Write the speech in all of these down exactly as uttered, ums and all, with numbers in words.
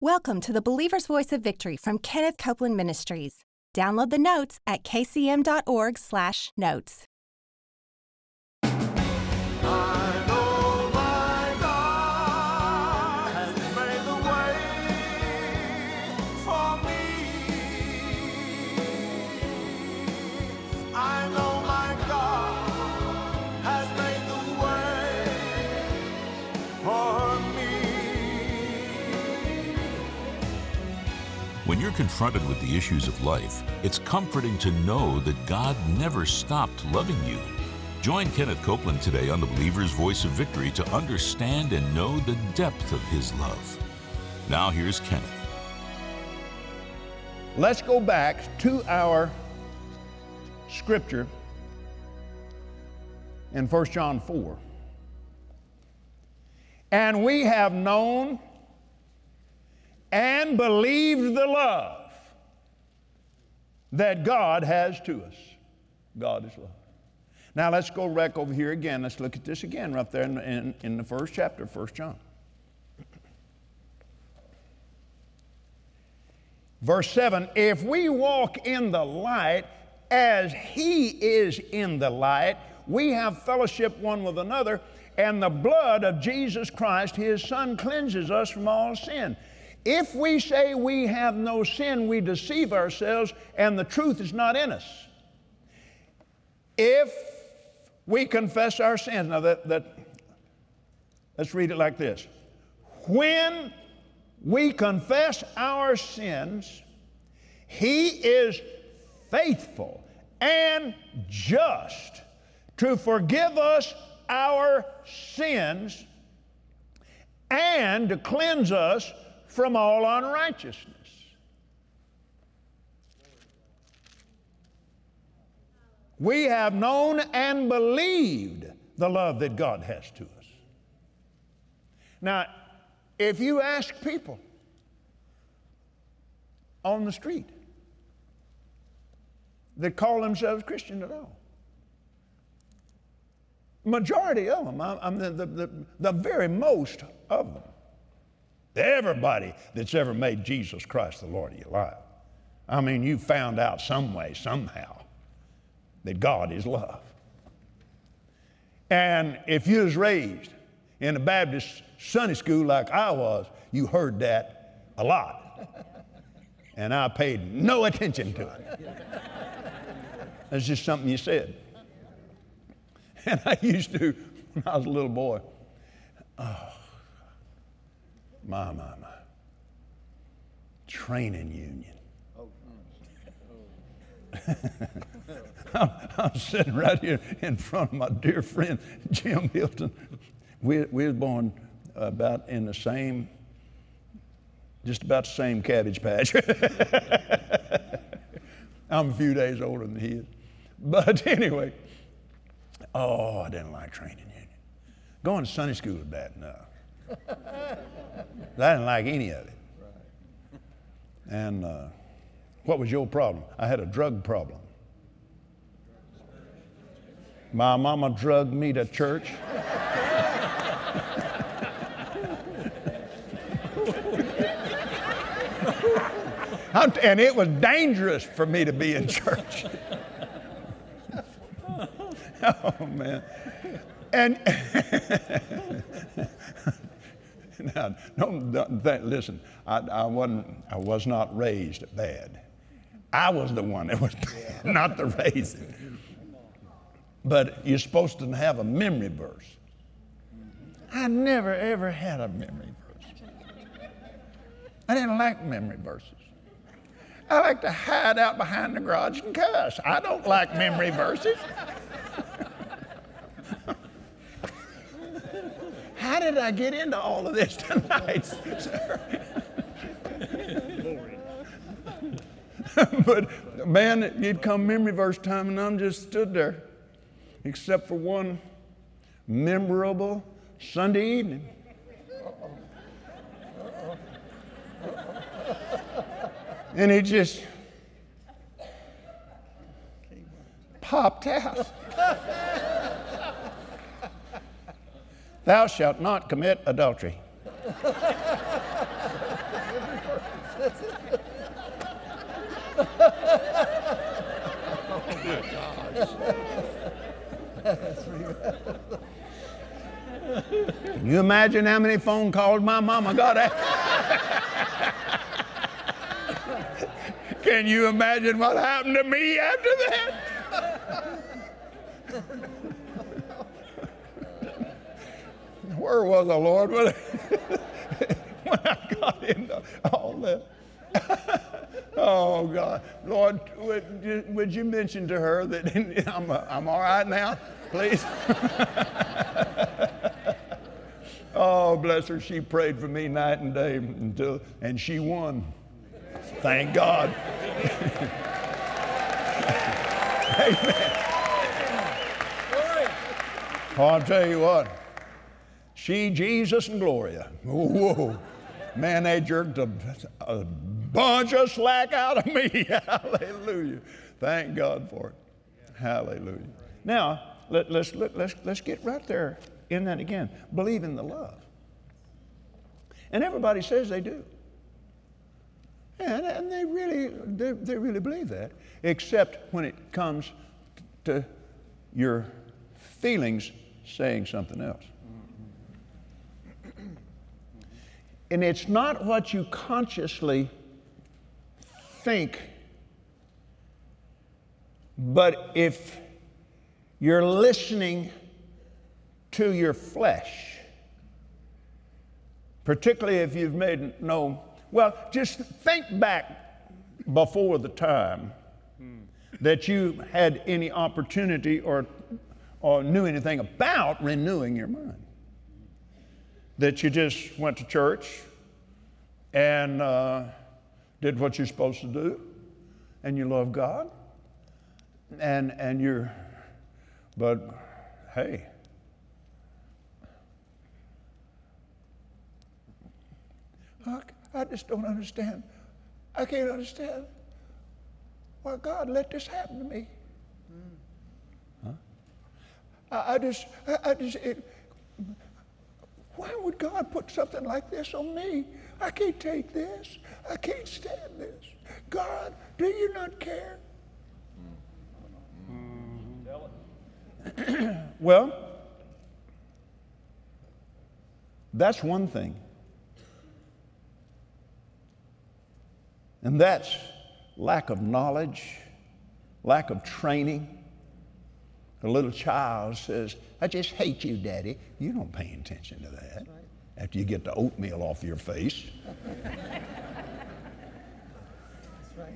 Welcome to the Believer's Voice of Victory from Kenneth Copeland Ministries. Download the notes at k c m dot org slash notes. I know my God has made the way for me. I know my God has made the way for me. When you're confronted with the issues of life, it's comforting to know that God never stopped loving you. Join Kenneth Copeland today on the Believer's Voice of Victory to understand and know the depth of His love. Now here's Kenneth. Let's go back to our scripture in First John four. And we have known and believed the love that God has to us. God is love. Now let's go back over here again. Let's look at this again right there in, in, in the first chapter of First John. Verse seven, if we walk in the light as He is in the light, we have fellowship one with another, and the blood of Jesus Christ, His Son, cleanses us from all sin. If we say we have no sin, we deceive ourselves, and the truth is not in us. If we confess our sins, now that, that let's read it like this. When we confess our sins, He is faithful and just to forgive us our sins and to cleanse us from all unrighteousness. We have known and believed the love that God has to us. Now, if you ask people on the street that call themselves Christian at all, majority of them, I, I'm the, the, the, the very most of them, everybody that's ever made Jesus Christ the Lord of your life, I mean, you found out some way, somehow, that God is love. And if you was raised in a Baptist Sunday school like I was, you heard that a lot. And I paid no attention to it. That's just something you said. And I used to, when I was a little boy, oh, my, my, my, training union. I'm, I'm sitting right here in front of my dear friend Jim Hilton. We, we were born about in the same, just about the same cabbage patch. I'm a few days older than he is. But anyway, oh, I didn't like training union. Going to Sunday school was bad enough. I didn't like any of it. And uh, what was your problem? I had a drug problem. My mama drugged me to church. And it was dangerous for me to be in church. Oh, man. And now, don't, don't think, listen, I, I wasn't, I was not raised bad. I was the one that was bad, not the raising. But you're supposed to have a memory verse. I never, ever had a memory verse. I didn't like memory verses. I like to hide out behind the garage and cuss. I don't like memory verses. How did I get into all of this tonight, sir? But man, you'd come memory verse time and I'm just stood there, except for one memorable Sunday evening. And it just popped out. Thou shalt not commit adultery. you imagine how many phone calls my mama got after? Can you imagine what happened to me after that? Where was I, Lord, when I got into all that? Oh, God. Lord, would you, would you mention to her that I'm, I'm all right now, please? Oh, bless her. She prayed for me night and day, until, and she won. Thank God. Amen. Oh, I'll tell you what. She, Jesus, and Gloria. Whoa. Man, they jerked a, a bunch of slack out of me. Hallelujah. Thank God for it. Hallelujah. Now, let, let's, let, let's, let's get right there in that again. Believe in the love. And everybody says they do. And, and they really, they, they really believe that, except when it comes to your feelings saying something else. And it's not what you consciously think, but if you're listening to your flesh, particularly if you've made no, well, just think back before the time that you had any opportunity or, or knew anything about renewing your mind. That you just went to church and uh, did what you're supposed to do, and you love God, and and you're, but hey, I, I just don't understand. I can't understand why God let this happen to me. Huh? I, I just, I, I just. It, Why would God put something like this on me? I can't take this. I can't stand this. God, do you not care? Mm-hmm. Well, that's one thing. And that's lack of knowledge, lack of training. A little child says, I just hate you, Daddy. You don't pay attention to that. Right. After you get the oatmeal off your face. That's right.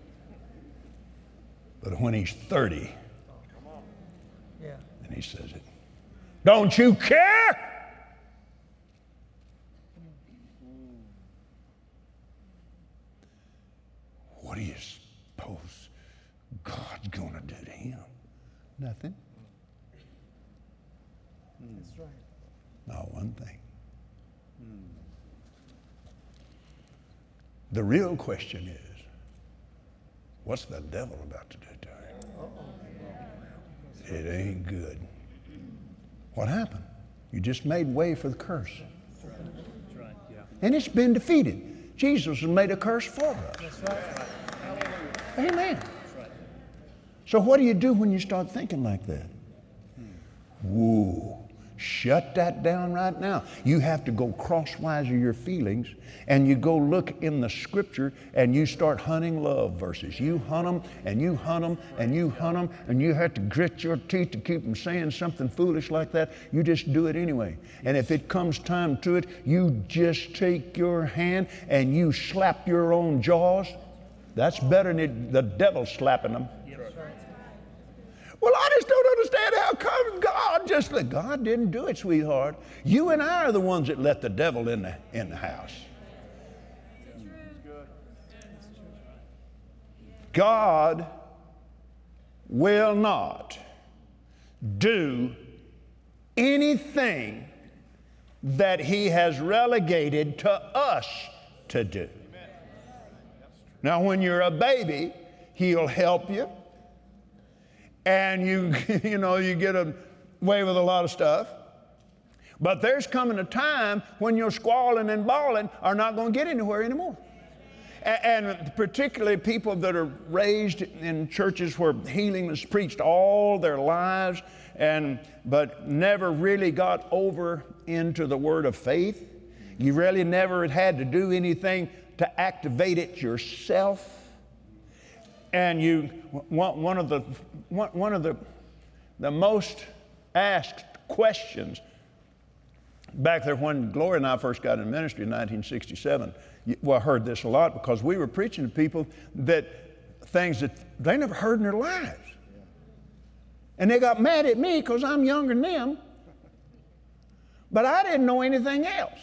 But when he's thirty, oh, come on. Yeah. And he says it, don't you care? What do you suppose God's going to do to him? Nothing. That's right. Not one thing. The real question is, what's the devil about to do to him? Uh-oh. It ain't good. What happened? You just made way for the curse. That's right. That's right. Yeah. And it's been defeated. Jesus has made a curse for us. That's right. Amen. So what do you do when you start thinking like that? Whoa, shut that down right now. You have to go crosswise of your feelings, and you go look in the scripture, and you start hunting love verses. You hunt them, and you hunt them, and you hunt them, and you have to grit your teeth to keep them saying something foolish like that. You just do it anyway. And if it comes time to it, you just take your hand and you slap your own jaws. That's better than the devil slapping them. Well, I just don't understand how come God just let, God didn't do it, sweetheart. You and I are the ones that let the devil in the, in the house. God will not do anything that he has relegated to us to do. Now, when you're a baby, he'll help you. And you, you know, you get away with a lot of stuff. But there's coming a time when your squalling and bawling are not going to get anywhere anymore. And, and particularly people that are raised in churches where healing was preached all their lives, and but never really got over into the word of faith. You really never had to do anything to activate it yourself. And you, one of the one of the the most asked questions back there when Gloria and I first got in ministry in nineteen sixty-seven, well, I heard this a lot because we were preaching to people that things that they never heard in their lives. And they got mad at me because I'm younger than them, but I didn't know anything else.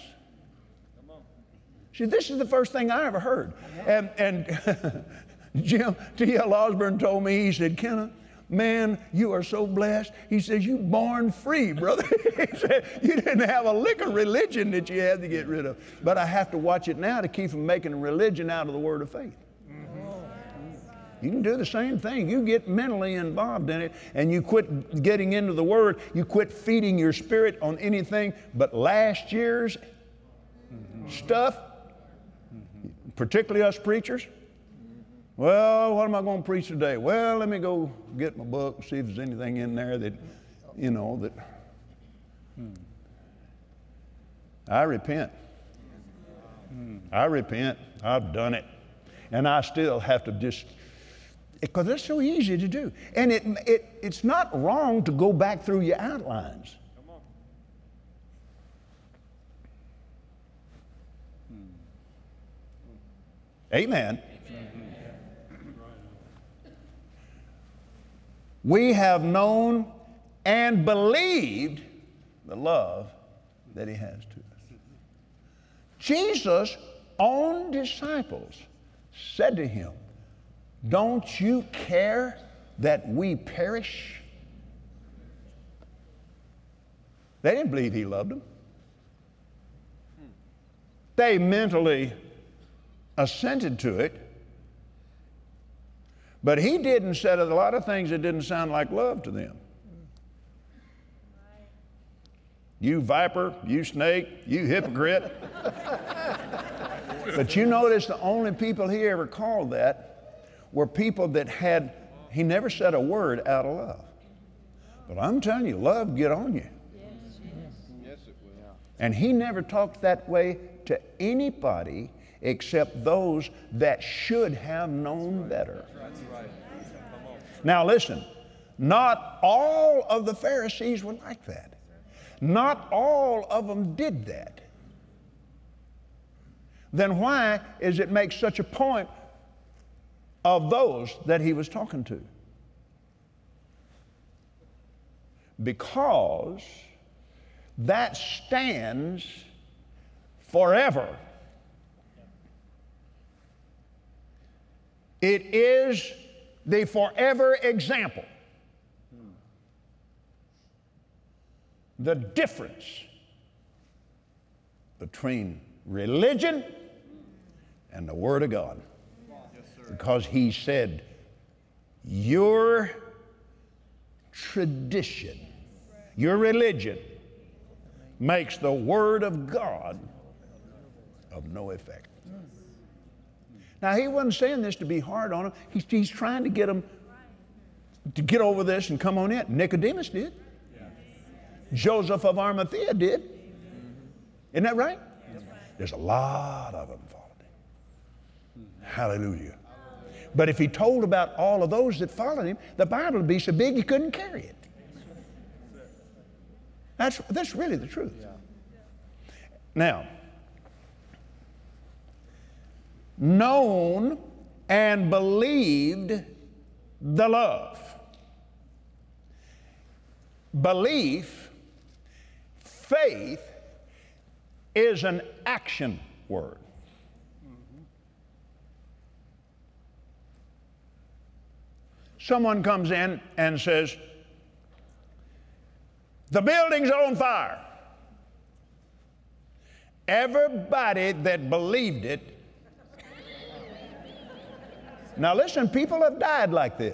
See, this is the first thing I ever heard. And, and Jim, T L Osborne told me, he said, Kenneth, man, you are so blessed. He says, you born free, brother. He said, you didn't have a lick of religion that you had to get rid of. But I have to watch it now to keep from making a religion out of the word of faith. You can do the same thing. You get mentally involved in it and you quit getting into the word. You quit feeding your spirit on anything but last year's mm-hmm. stuff, mm-hmm. particularly us preachers. Well, what am I going to preach today? Well, let me go get my book and see if there's anything in there that, you know, that hmm. I repent. Hmm. I repent. I've done it. And I still have to just, because it's so easy to do. And it, it it's not wrong to go back through your outlines. Come on. Hmm. Amen. We have known and believed the love that he has to us. Jesus' own disciples said to him, don't you care that we perish? They didn't believe he loved them. They mentally assented to it, but he didn't say a lot of things that didn't sound like love to them. You viper, you snake, you hypocrite. But you notice the only people he ever called that were people that had, he never said a word out of love. But I'm telling you, love get on you. Yes, it will. And he never talked that way to anybody except those that should have known better. Now listen, not all of the Pharisees were like that. Not all of them did that. Then why is it make such a point of those that he was talking to? Because that stands forever. It is the forever example. The difference between religion and the Word of God. Because he said, your tradition, your religion makes the Word of God of no effect. Now, he wasn't saying this to be hard on them. He's, he's trying to get them to get over this and come on in. Nicodemus did. Yeah. Joseph of Arimathea did. Mm-hmm. Isn't that right? Yes. There's a lot of them followed him. Mm-hmm. Hallelujah. But if he told about all of those that followed him, the Bible would be so big you couldn't carry it. That's, that's really the truth. Yeah. Now, known and believed the love. Belief, faith is an action word. Mm-hmm. Someone comes in and says, the building's on fire. Everybody that believed it. Now listen, people have died like this.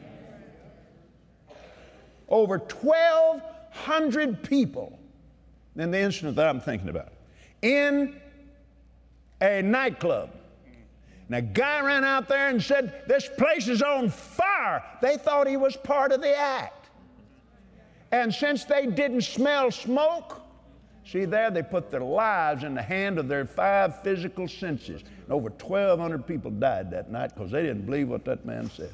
Over twelve hundred people in the incident that I'm thinking about in a nightclub. And a guy ran out there and said, this place is on fire. They thought he was part of the act. And since they didn't smell smoke, see there, they put their lives in the hand of their five physical senses. And over twelve hundred people died that night because they didn't believe what that man said.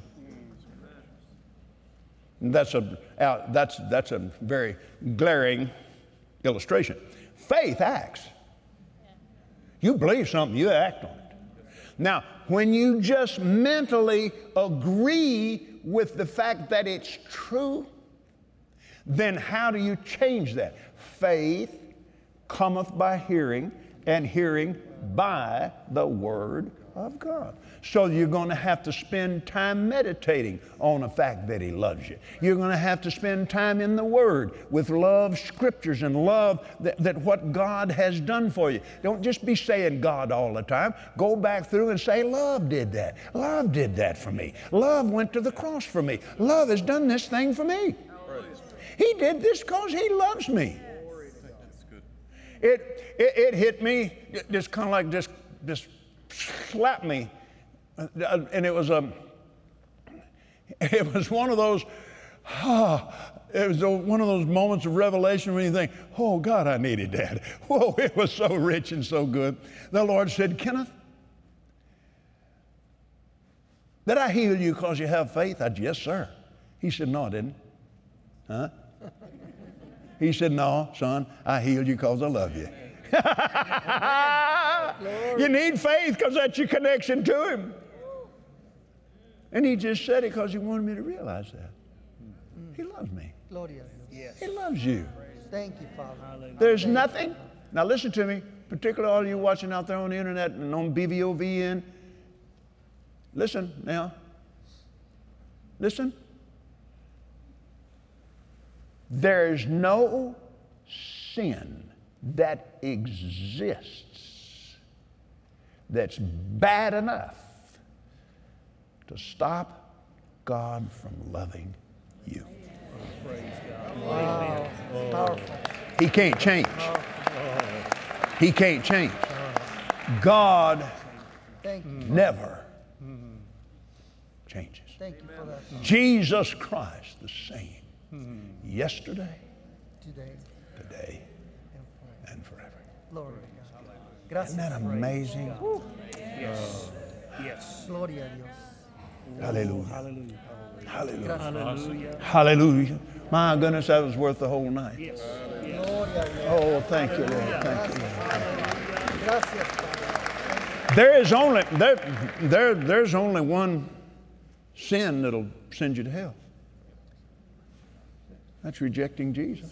And that's a, uh, that's, that's a very glaring illustration. Faith acts. You believe something, you act on it. Now, when you just mentally agree with the fact that it's true, then how do you change that? Faith cometh by hearing, and hearing by the Word of God. So you're going to have to spend time meditating on the fact that He loves you. You're going to have to spend time in the Word with love scriptures and love that, that what God has done for you. Don't just be saying God all the time. Go back through and say, love did that. Love did that for me. Love went to the cross for me. Love has done this thing for me. He did this because He loves me. It, it, it hit me just kind of like just, just slapped me. And it was a, it was one of those, ah, it was a, one of those moments of revelation when you think, oh God, I needed that. Whoa, it was so rich and so good. The Lord said, Kenneth, did I heal you because you have faith? I said, yes, sir. He said, no, I didn't. Huh? He said, no, son, I healed you because I love you. You need faith because that's your connection to Him. And He just said it because He wanted me to realize that. He loves me. Gloria a Dios. He loves you. Thank you, Father. There's nothing. Now listen to me, particularly all you watching out there on the internet and on B V O V N. Listen now. Listen. There's no sin that exists that's bad enough to stop God from loving you. Wow. Powerful. He can't change. He can't change. God Thank you. never changes. Thank you for that. Jesus Christ the same yesterday, Today. today, and forever. Glory to God. Gracias. Isn't that amazing? Yes. Yes. Gloria a Dios. Hallelujah. Hallelujah. Hallelujah. Hallelujah. Hallelujah. My goodness, that was worth the whole night. Yes. Gloria a Dios. Oh, thank you, Lord. Thank you. Gracias, Padre. There is only there, there there's only one sin that'll send you to hell. That's rejecting Jesus.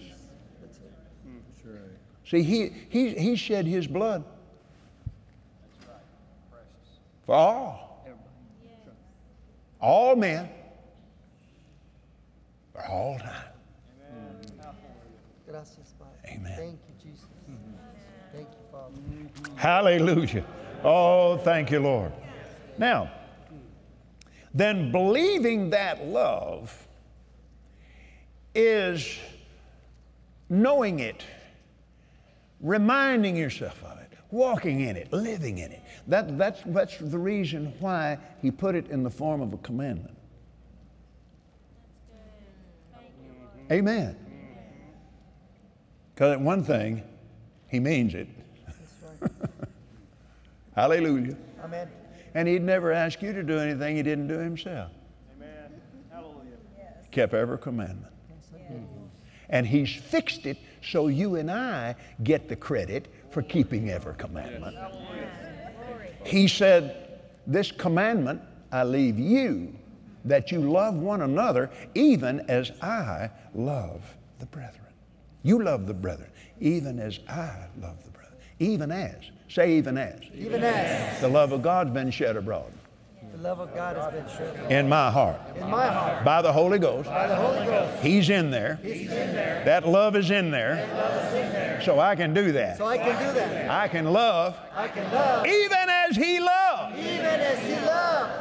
See, he, he, he shed His blood for all. All men. For all time. Gracias, Padre. Amen. Thank you, Jesus. Thank you, Father. Hallelujah. Oh, thank you, Lord. Now, then believing that love is knowing it, reminding yourself of it, walking in it, living in it. That, that's, that's the reason why He put it in the form of a commandment. Amen. Because one thing, He means it. That's right. Hallelujah. Amen. And He'd never ask you to do anything He didn't do Himself. Amen. Hallelujah. Kept every commandment. And He's fixed it so you and I get the credit for keeping every commandment. He said, this commandment I leave you, that you love one another even as I love the brethren. You love the brethren even as I love the brethren. Even as. Say even as. Even as The love of God's been shed abroad the love of God has been shed in my heart in my heart by the Holy Ghost. by the Holy Ghost. He's in there. He's in there. That love is in there. So I can do that. So I can do that. I can love I can love even as He loved. even as He loved.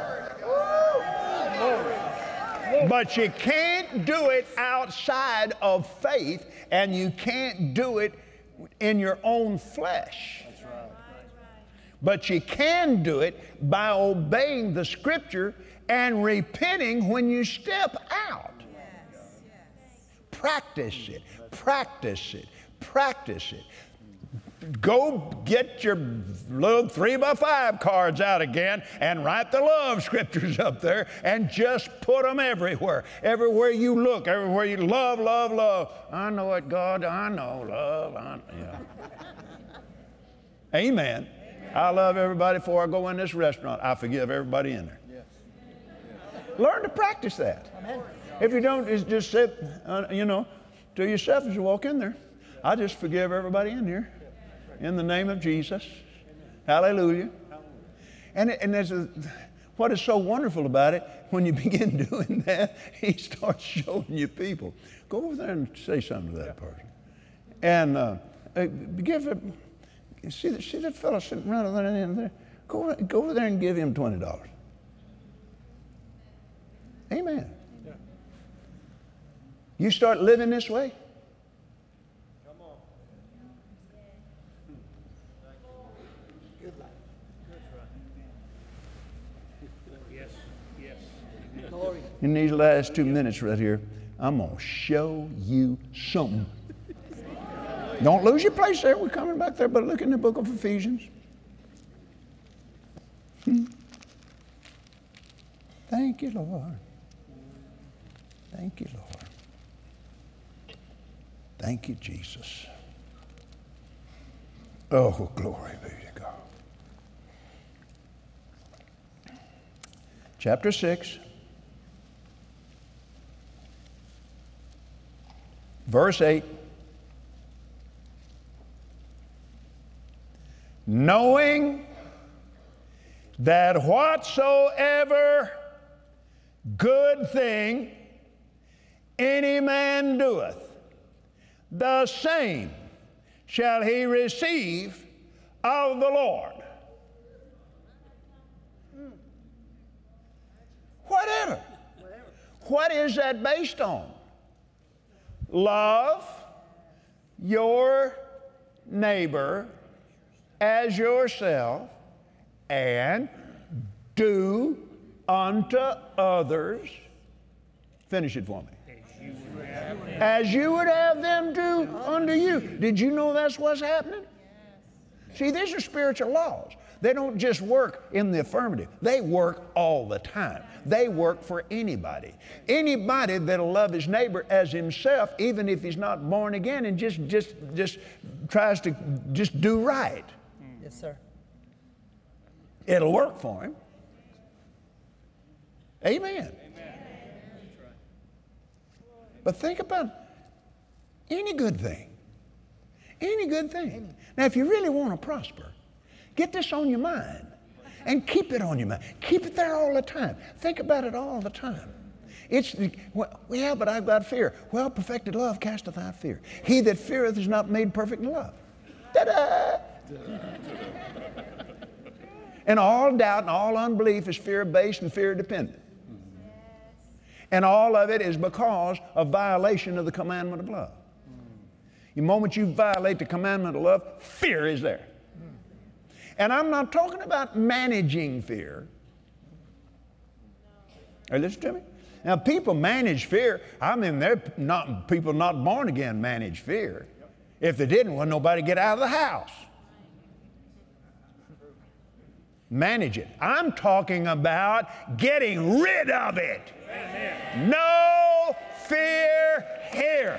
But you can't do it outside of faith, and you can't do it in your own flesh. But you can do it by obeying the Scripture and repenting when you step out. practice it, practice it, practice it. Go get your little three by five cards out again and write the love scriptures up there and just put them everywhere. Everywhere you look, everywhere you love, love, love. I know it, God, I know, love. I, yeah. Amen. Amen. I love everybody before I go in this restaurant. I forgive everybody in there. Yes. Yes. Learn to practice that. Amen. If you don't, it's just sit, uh, you know, to yourself as you walk in there. I just forgive everybody in here. In the name of Jesus. Hallelujah. And, and there's a, what is so wonderful about it, when you begin doing that, he starts showing you people. Go over there and say something to that person. And uh, give it, see, that, see that fellow sitting right over there? Go, go over there and give him twenty dollars. Amen. You start living this way. In these last two minutes right here, I'm going to show you something. Don't lose your place there. We're coming back there, but look in the book of Ephesians. Hmm. Thank you, Lord. Thank you, Lord. Thank you, Jesus. Oh, glory be to God. Chapter six. Verse eight, knowing that whatsoever good thing any man doeth, the same shall he receive of the Lord. Whatever. What is that based on? Love your neighbor as yourself, and do unto others. Finish it for me. As you would have them do unto you. Did you know that's what's happening? See, these are spiritual laws. They don't just work in the affirmative. They work all the time. They work for anybody. Anybody that'll love his neighbor as himself, even if he's not born again, and just just just tries to just do right. Yes, sir. It'll work for him. Amen. Amen. But think about any good thing. Any good thing. Now, if you really want to prosper, get this on your mind and keep it on your mind. Keep it there all the time. Think about it all the time. It's, well, yeah, but I've got fear. Well, perfected love casteth out fear. He that feareth is not made perfect in love. Ta-da! And all doubt and all unbelief is fear-based and fear-dependent. And all of it is because of violation of the commandment of love. The moment you violate the commandment of love, fear is there. And I'm not talking about managing fear. Are you listening to me? Now, people manage fear. I mean, they're not, people not born again manage fear. If they didn't, well, nobody get out of the house. Manage it. I'm talking about getting rid of it. Amen. No fear here.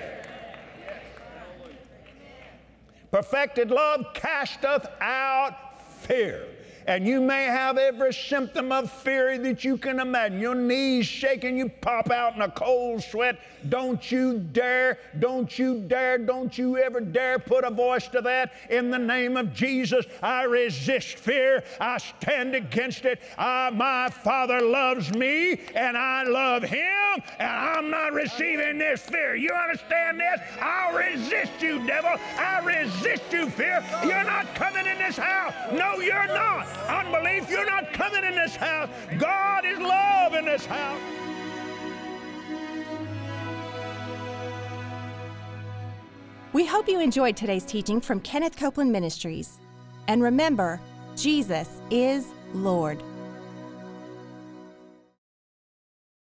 Perfected love casteth out fear. And you may have every symptom of fear that you can imagine. Your knees shaking, you pop out in a cold sweat. Don't you dare, don't you dare, don't you ever dare put a voice to that. In the name of Jesus, I resist fear. I stand against it. I, my Father loves me, and I love Him, and I'm not receiving this fear. You understand this? I'll resist you, devil. I resist you, fear. You're not coming in this house. No, you're not. Unbelief, you're not coming in this house. God is love in this house. We hope you enjoyed today's teaching from Kenneth Copeland Ministries. And remember, Jesus is Lord.